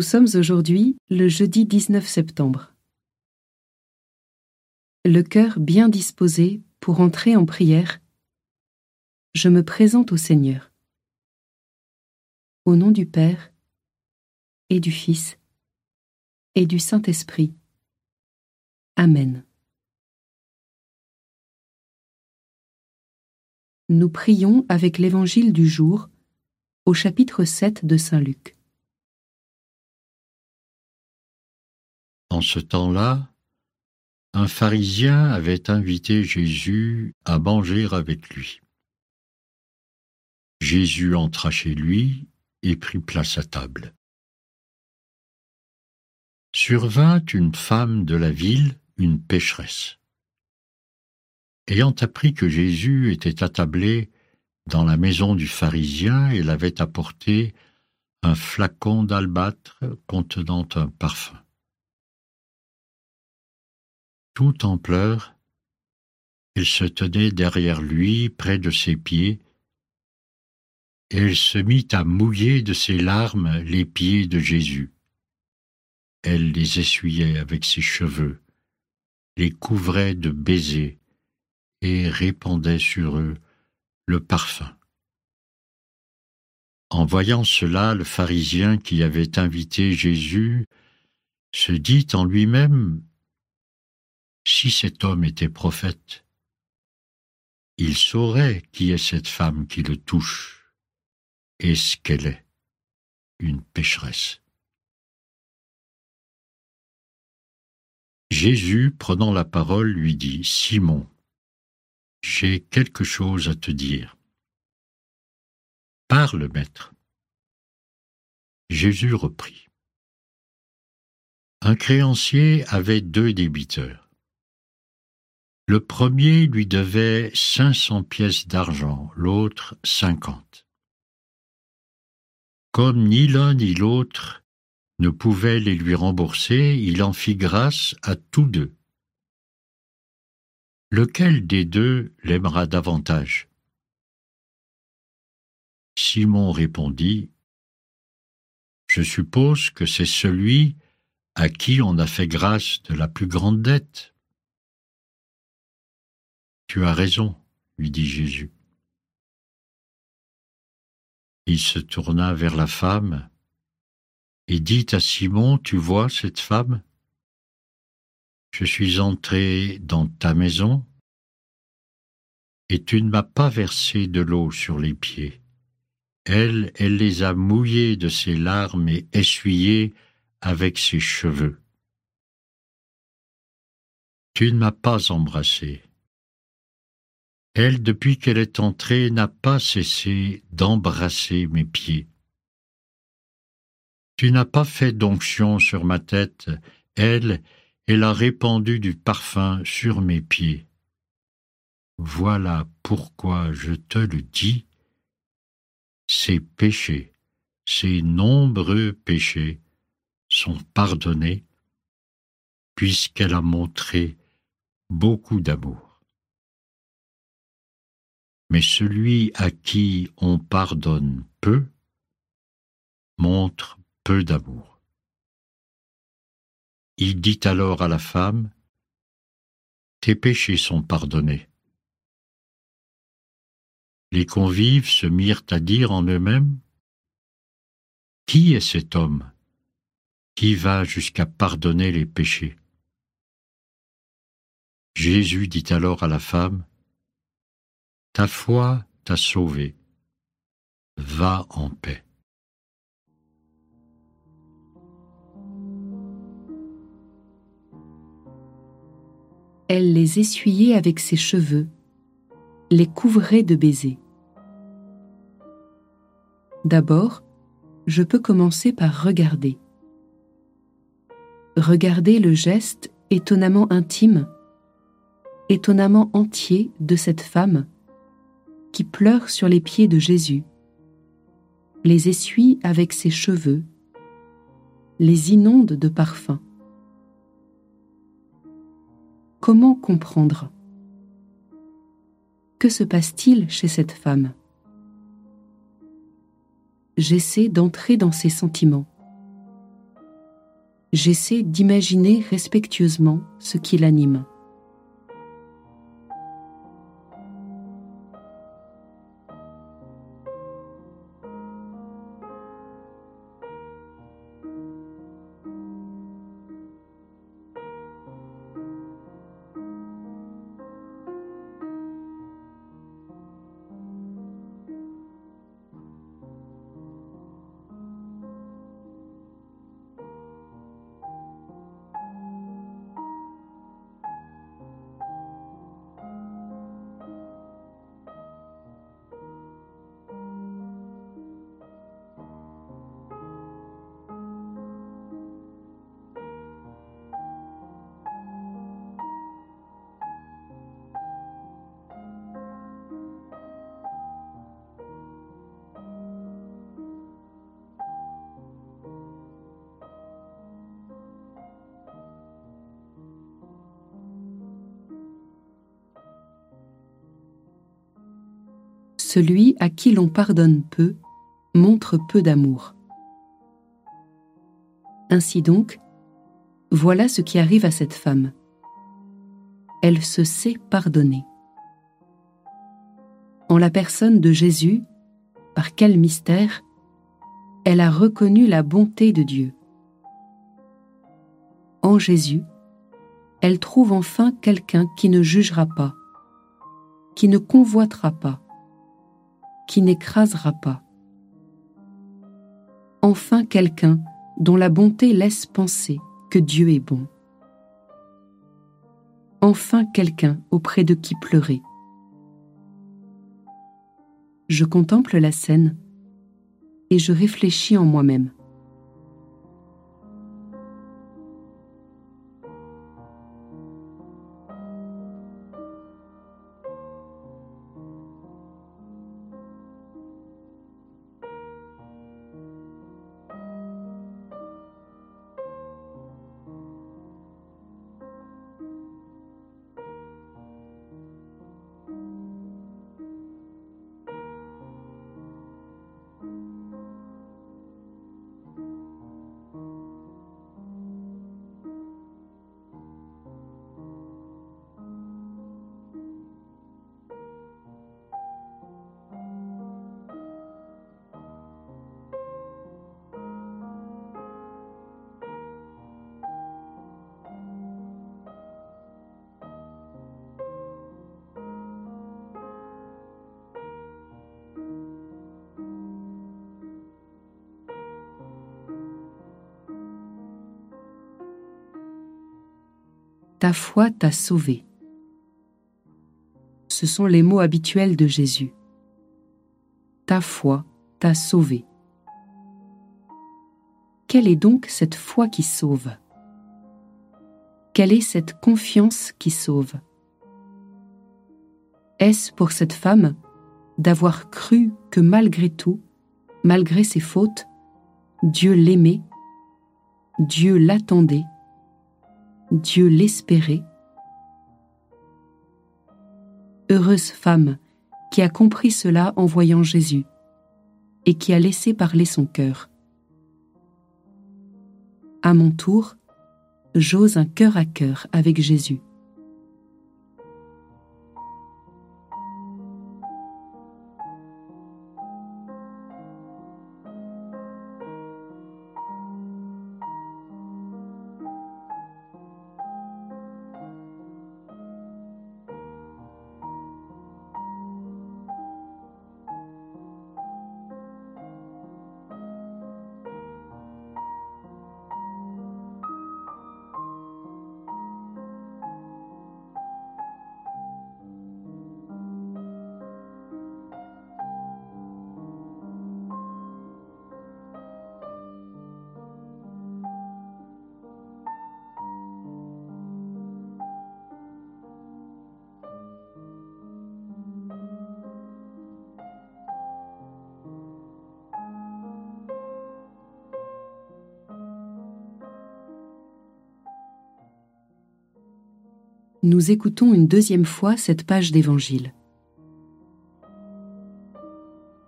sommes aujourd'hui le jeudi 19 septembre. Le cœur bien disposé pour entrer en prière, je me présente au Seigneur. Au nom du Père, et du Fils, et du Saint-Esprit. Amen. Nous prions avec l'Évangile du jour, au chapitre 7 de Saint Luc. En ce temps-là, un pharisien avait invité Jésus à manger avec lui. Jésus entra chez lui et prit place à table. Survint une femme de la ville, une pécheresse. Ayant appris que Jésus était attablé dans la maison du pharisien, elle avait apporté un flacon d'albâtre contenant un parfum. Tout en pleurs, elle se tenait derrière lui, près de ses pieds, et elle se mit à mouiller de ses larmes les pieds de Jésus. Elle les essuyait avec ses cheveux, les couvrait de baisers et répandait sur eux le parfum. En voyant cela, le pharisien qui avait invité Jésus se dit en lui-même: si cet homme était prophète, il saurait qui est cette femme qui le touche et ce qu'elle est, une pécheresse. Jésus, prenant la parole, lui dit: Simon, j'ai quelque chose à te dire. Parle, maître. Jésus reprit. Un créancier avait 2 débiteurs. Le premier lui devait 500 pièces d'argent, l'autre 50. Comme ni l'un ni l'autre ne pouvait les lui rembourser, il en fit grâce à tous 2. Lequel des 2 l'aimera davantage? Simon répondit: je suppose que c'est celui à qui on a fait grâce de la plus grande dette. Tu as raison, lui dit Jésus. Il se tourna vers la femme et dit à Simon: tu vois cette femme? Je suis entré dans ta maison et tu ne m'as pas versé de l'eau sur les pieds. Elle les a mouillés de ses larmes et essuyés avec ses cheveux. Tu ne m'as pas embrassé. Elle, depuis qu'elle est entrée, n'a pas cessé d'embrasser mes pieds. Tu n'as pas fait d'onction sur ma tête. Elle a répandu du parfum sur mes pieds. Voilà pourquoi je te le dis, ses péchés, ses nombreux péchés sont pardonnés, puisqu'elle a montré beaucoup d'amour. Mais celui à qui on pardonne peu montre peu d'amour. Il dit alors à la femme: tes péchés sont pardonnés. Les convives se mirent à dire en eux-mêmes: qui est cet homme qui va jusqu'à pardonner les péchés? Jésus dit alors à la femme: ta foi t'a sauvée. Va en paix. Elle les essuyait avec ses cheveux, les couvrait de baisers. D'abord, je peux commencer par regarder. Regarder le geste étonnamment intime, étonnamment entier de cette femme qui pleure sur les pieds de Jésus, les essuie avec ses cheveux, les inonde de parfum. Comment comprendre? Que se passe-t-il chez cette femme? J'essaie d'entrer dans ses sentiments. j'essaie d'imaginer respectueusement ce qui l'anime. Celui à qui l'on pardonne peu montre peu d'amour. Ainsi donc, voilà ce qui arrive à cette femme. Elle se sait pardonner. En la personne de Jésus, par quel mystère, elle a reconnu la bonté de Dieu. En Jésus, elle trouve enfin quelqu'un qui ne jugera pas, qui ne convoitera pas, qui n'écrasera pas. Enfin quelqu'un dont la bonté laisse penser que Dieu est bon. Enfin quelqu'un auprès de qui pleurer. Je contemple la scène et je réfléchis en moi-même. Ta foi t'a sauvé. Ce sont les mots habituels de Jésus. Ta foi t'a sauvé. Quelle est donc cette foi qui sauve? Quelle est cette confiance qui sauve? Est-ce pour cette femme d'avoir cru que malgré tout, malgré ses fautes, Dieu l'aimait, Dieu l'attendait, Dieu l'espérait? Heureuse femme qui a compris cela en voyant Jésus et qui a laissé parler son cœur. À mon tour, j'ose un cœur à cœur avec Jésus. Nous écoutons une deuxième fois cette page d'évangile.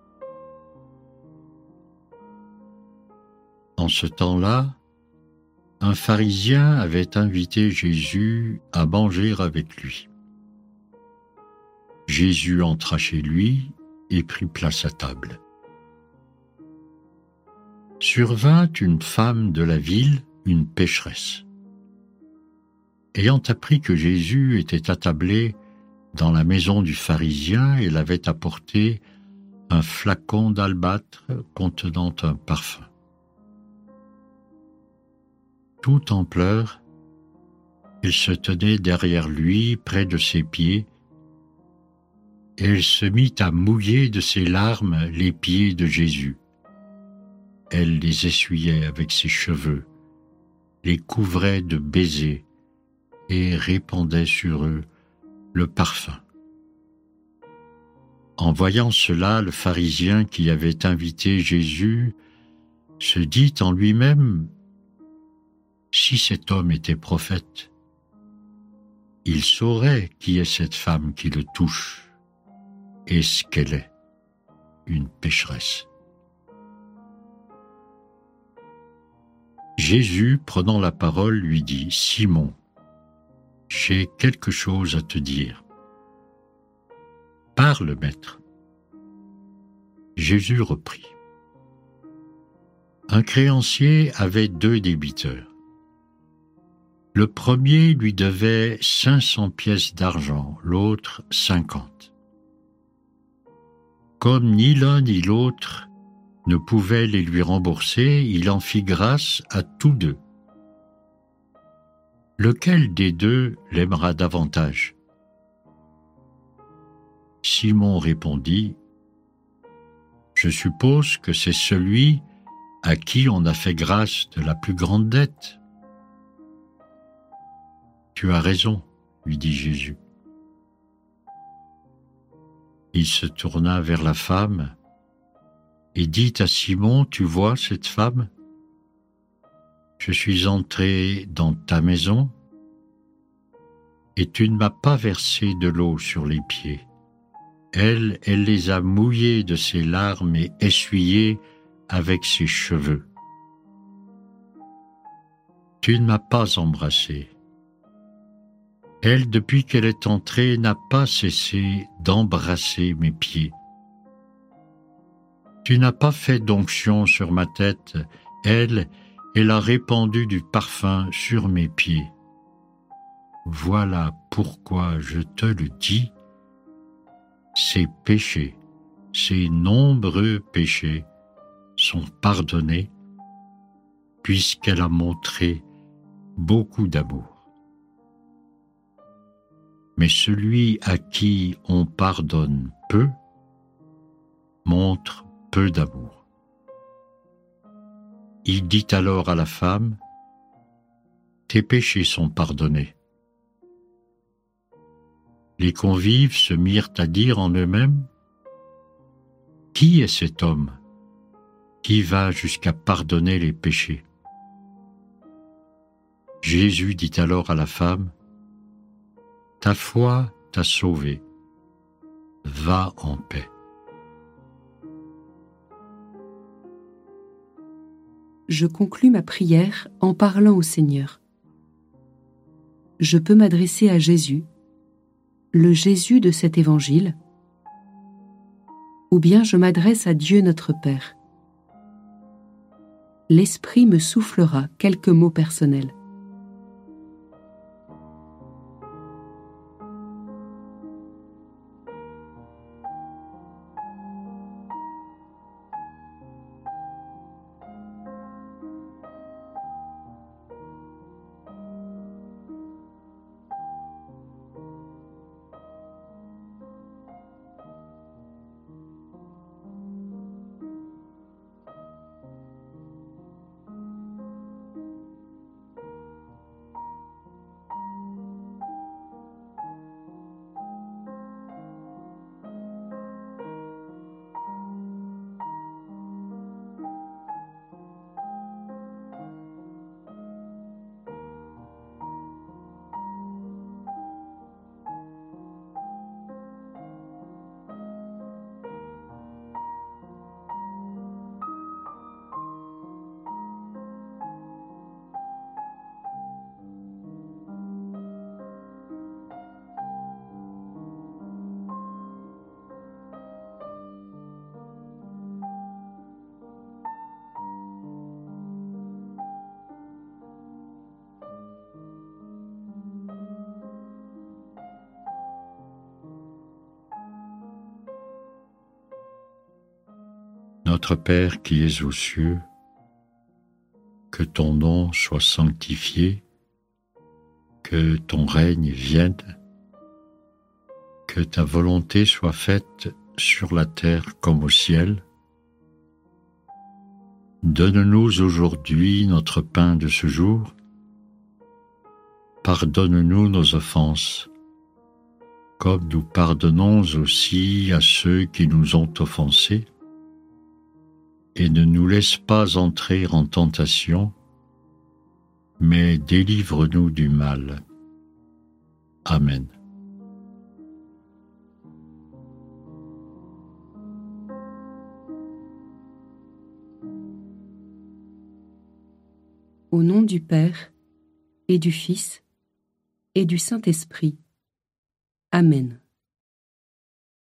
En ce temps-là, Un pharisien avait invité Jésus à manger avec lui. Jésus entra chez lui et prit place à table. Survint une femme de la ville, une pécheresse. Ayant appris que Jésus était attablé dans la maison du pharisien, elle avait apporté un flacon d'albâtre contenant un parfum. Tout en pleurs, elle se tenait derrière lui, près de ses pieds, et elle se mit à mouiller de ses larmes les pieds de Jésus. Elle les essuyait avec ses cheveux, les couvrait de baisers et répandait sur eux le parfum. En voyant cela, le pharisien qui avait invité Jésus se dit en lui-même: si cet homme était prophète, il saurait qui est cette femme qui le touche et ce qu'elle est, une pécheresse. Jésus, prenant la parole, lui dit: Simon, j'ai quelque chose à te dire. Parle, maître. Jésus reprit. Un créancier avait 2 débiteurs. Le premier lui devait 500 pièces d'argent, l'autre 50. Comme ni l'un ni l'autre ne pouvait les lui rembourser, il en fit grâce à tous 2. Lequel des 2 l'aimera davantage? Simon répondit: je suppose que c'est celui à qui on a fait grâce de la plus grande dette. Tu as raison, lui dit Jésus. Il se tourna vers la femme et dit à Simon: tu vois cette femme? Je suis entré dans ta maison et tu ne m'as pas versé de l'eau sur les pieds. Elle les a mouillés de ses larmes et essuyés avec ses cheveux. Tu ne m'as pas embrassé. Elle, depuis qu'elle est entrée, n'a pas cessé d'embrasser mes pieds. Tu n'as pas fait d'onction sur ma tête. Elle a répandu du parfum sur mes pieds. Voilà pourquoi je te le dis, ses péchés, ses nombreux péchés sont pardonnés, puisqu'elle a montré beaucoup d'amour. Mais celui à qui on pardonne peu, montre peu d'amour. Il dit alors à la femme: tes péchés sont pardonnés. Les convives se mirent à dire en eux-mêmes: qui est cet homme qui va jusqu'à pardonner les péchés? Jésus dit alors à la femme: ta foi t'a sauvée, va en paix. Je conclus ma prière en parlant au Seigneur. Je peux m'adresser à Jésus, le Jésus de cet évangile, ou bien je m'adresse à Dieu notre Père. L'Esprit me soufflera quelques mots personnels. Notre Père qui es aux cieux, que ton nom soit sanctifié, que ton règne vienne, que ta volonté soit faite sur la terre comme au ciel. Donne-nous aujourd'hui notre pain de ce jour. Pardonne-nous nos offenses, comme nous pardonnons aussi à ceux qui nous ont offensés. Et ne nous laisse pas entrer en tentation, mais délivre-nous du mal. Amen. Au nom du Père, et du Fils, et du Saint-Esprit. Amen.